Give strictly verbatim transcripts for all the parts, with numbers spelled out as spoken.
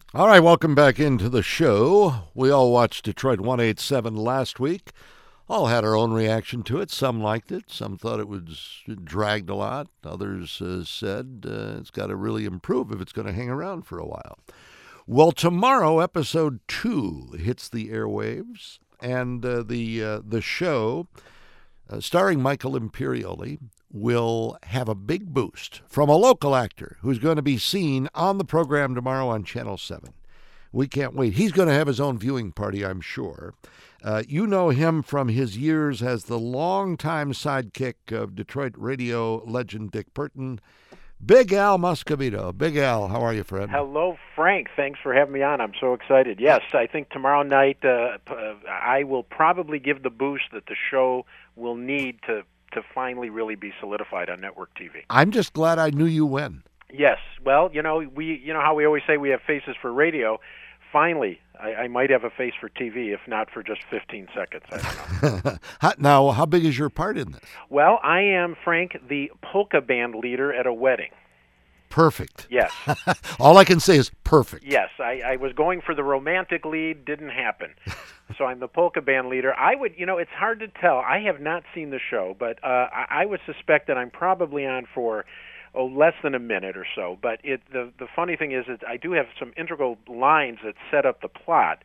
All right, welcome back into the show. We all watched Detroit one eighty-seven last week. All had our own reaction to it. Some liked it. Some thought it was it dragged a lot. Others uh, said uh, it's got to really improve if it's going to hang around for a while. Well, tomorrow, episode two hits the airwaves, and uh, the uh, the show, uh, starring Michael Imperioli, will have a big boost from a local actor who's going to be seen on the program tomorrow on Channel seven. We can't wait. He's going to have his own viewing party, I'm sure. Uh, you know him from his years as the longtime sidekick of Detroit radio legend Dick Burton. Big Al Moscovito. Big Al, how are you, friend? Hello, Frank. Thanks for having me on. I'm so excited. Yes, I think tomorrow night uh, I will probably give the boost that the show will need to to finally really be solidified on network T V. I'm just glad I knew you when. Yes. Well, you know, we you know how we always say we have faces for radio. Finally, I, I might have a face for T V, if not for just fifteen seconds. I don't know. how, now, how big is your part in this? Well, I am, Frank, the polka band leader at a wedding. Perfect. Yes. All I can say is perfect. Yes, I, I was going for the romantic lead, didn't happen. So I'm the polka band leader. I would, you know, it's hard to tell. I have not seen the show, but uh, I, I would suspect that I'm probably on for oh, less than a minute or so. But it, the the funny thing is that I do have some integral lines that set up the plot.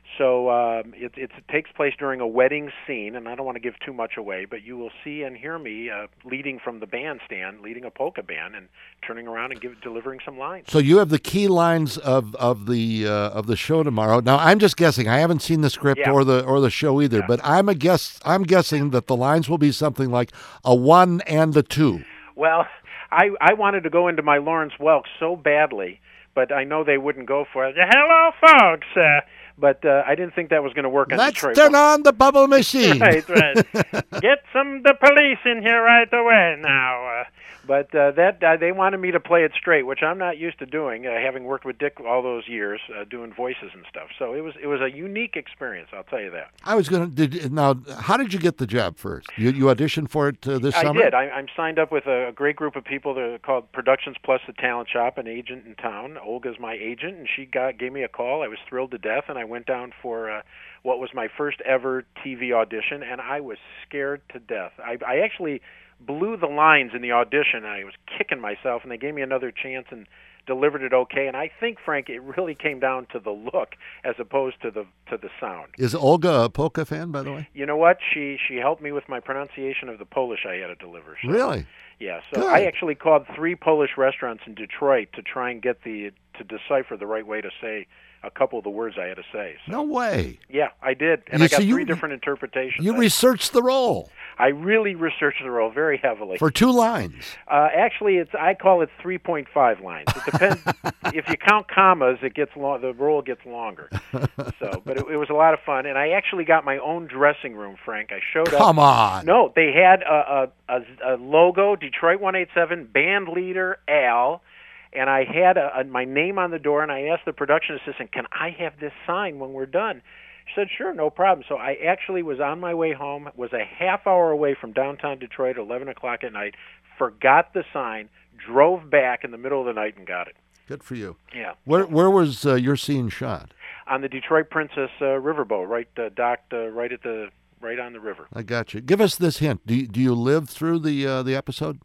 So um, it, it takes place during a wedding scene, and I don't want to give too much away, but you will see and hear me uh, leading from the bandstand, leading a polka band, and turning around and give, delivering some lines. So you have the key lines of of the uh, of the show tomorrow. Now I'm just guessing. I haven't seen the script yeah. or the or the show either, yeah. but I'm a guess. I'm guessing that the lines will be something like a one and a two. Well, I I wanted to go into my Lawrence Welk so badly, but I know they wouldn't go for it. Hello, folks. Uh, But uh, I didn't think that was going to work on Let's Detroit. turn on the bubble machine. right, right. Get some the police in here right away now. Uh, but uh, that uh, they wanted me to play it straight, which I'm not used to doing, uh, having worked with Dick all those years, uh, doing voices and stuff. So it was it was a unique experience, I'll tell you that. I was going to now. How did you get the job first? You you auditioned for it uh, this I summer? did. I, I'm signed up with a, a great group of people. They're called Productions Plus the Talent Shop, an agent in town. Olga's my agent, and she got gave me a call. I was thrilled to death, and I went down for uh, what was my first ever T V audition, and I was scared to death. I, I actually blew the lines in the audition, and I was kicking myself, and they gave me another chance and delivered it okay. And I think, Frank, it really came down to the look as opposed to the to the sound. Is Olga a polka fan, by the way? You know what? She she helped me with my pronunciation of the Polish I had to deliver. So, really? Yeah. So Good. I actually called three Polish restaurants in Detroit to try and get the to decipher the right way to say a couple of the words I had to say. So, No way. yeah, I did, and You- I got so you- three different interpretations. You I, researched the role I really researched the role very heavily. for two lines. Uh, actually, it's I call it three point five lines. It depends. If you count commas, it gets long, the role gets longer. So, but it, it was a lot of fun, and I actually got my own dressing room, Frank. I showed up. Come on. No, they had a, a, a, a logo, Detroit one eighty-seven, band leader Al, and I had a, a, my name on the door, and I asked the production assistant, can I have this sign when we're done? She said, sure, no problem. So I actually was on my way home, was a half hour away from downtown Detroit at eleven o'clock at night, forgot the sign, drove back in the middle of the night and got it. Good for you. Yeah. Where where was uh, your scene shot? On the Detroit Princess uh, riverboat, right uh, docked uh, right at the right on the river. I got you. Give us this hint. Do you, do you live through the uh, the episode?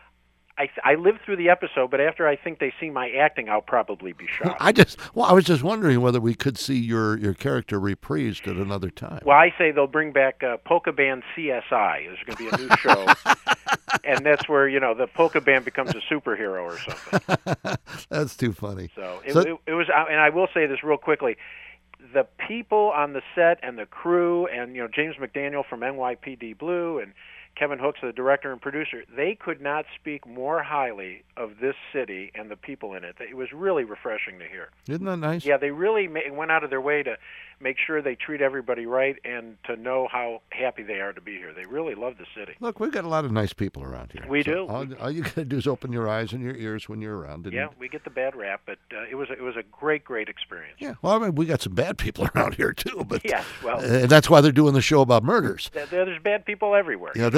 I, I lived through the episode, but after I think they see my acting, I'll probably be shot. I just well, I was just wondering whether we could see your, your character reprised at another time. Well, I say they'll bring back uh, Polka Band C S I. There's going to be a new show, and that's where you know the polka band becomes a superhero or something. That's too funny. So it, So- it, it was, and I will say this real quickly: the people on the set and the crew, and you know James McDaniel from N Y P D Blue and Kevin Hooks, the director and producer, they could not speak more highly of this city and the people in it. It was really refreshing to hear. Isn't that nice? Yeah, they really ma- went out of their way to make sure they treat everybody right and to know how happy they are to be here. They really love the city. Look, we've got a lot of nice people around here. We So do. All, all you got to do is open your eyes and your ears when you're around. And, Yeah, we get the bad rap, but uh, it was a, it was a great, great experience. Yeah. Well, I mean, we got some bad people around here too, but Yes, well, uh, that's why they're doing the show about murders. th- there's bad people everywhere. Yeah, there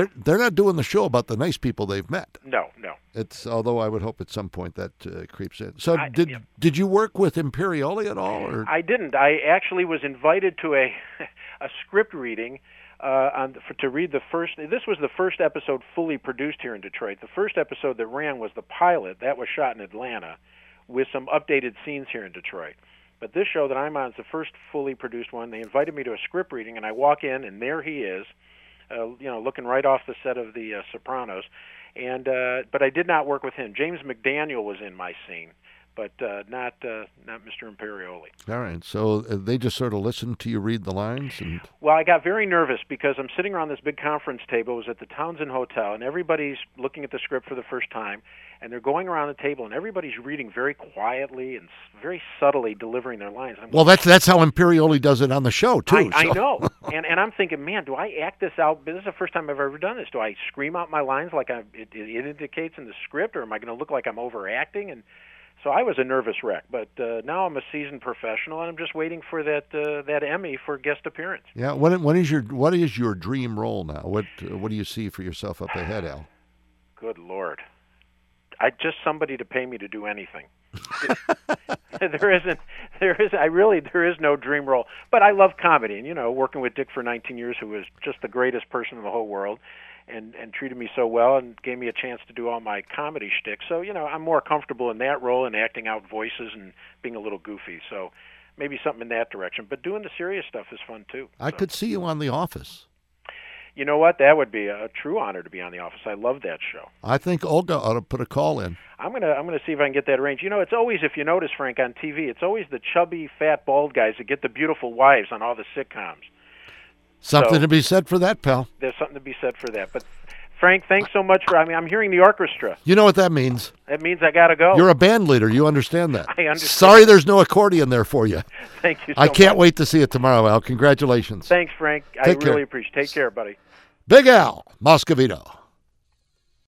they're they're not doing the show about the nice people they've met. No, no. It's although I would hope at some point that uh, creeps in. So I, did yeah. did you work with Imperioli at all? Or? I didn't. I actually was invited to a a script reading uh, on for, to read the first. This was the first episode fully produced here in Detroit. The first episode that ran was the pilot. That was shot in Atlanta, with some updated scenes here in Detroit. But this show that I'm on is the first fully produced one. They invited me to a script reading, and I walk in, and there he is, uh, you know, looking right off the set of The uh, Sopranos. And uh, but I did not work with him. James McDaniel was in my scene, but uh, not uh, not Mister Imperioli. All right. So uh, they just sort of listened to you read the lines, and well, I got very nervous because I'm sitting around this big conference table. It was at the Townsend Hotel, and everybody's looking at the script for the first time, and they're going around the table, and everybody's reading very quietly and very subtly delivering their lines. I'm well, that's that's how Imperioli does it on the show too. I, I so. know, and and I'm thinking, man, do I act this out? This is the first time I've ever done this. Do I scream out my lines like I, it, it indicates in the script, or am I going to look like I'm overacting? And so I was a nervous wreck. But uh, now I'm a seasoned professional, and I'm just waiting for that uh, that Emmy for guest appearance. Yeah. What what is your what is your dream role now? What uh, what do you see for yourself up ahead, Al? Good Lord. I just somebody to pay me to do anything. there isn't, there is. I really, there is no dream role. But I love comedy, and you know, working with Dick for nineteen years, who was just the greatest person in the whole world, and and treated me so well, and gave me a chance to do all my comedy shtick. So you know, I'm more comfortable in that role and acting out voices and being a little goofy. So maybe something in that direction. But doing the serious stuff is fun too. I so. could see you on The Office. You know what? That would be a true honor to be on The Office. I love that show. I think Olga ought to put a call in. I'm gonna I'm gonna see if I can get that arranged. You know, it's always, if you notice, Frank, on T V, it's always the chubby, fat, bald guys that get the beautiful wives on all the sitcoms. Something so, to be said for that, pal. There's something to be said for that. But Frank, thanks so much for. I mean, I'm hearing the orchestra. You know what that means? That means I gotta go. You're a band leader. You understand that. I understand. Sorry, there's no accordion there for you. Thank you. So I can't much. wait to see it tomorrow, Al. Congratulations. Thanks, Frank. Take I really care. appreciate it. Take care, buddy. Big Al Moscovito.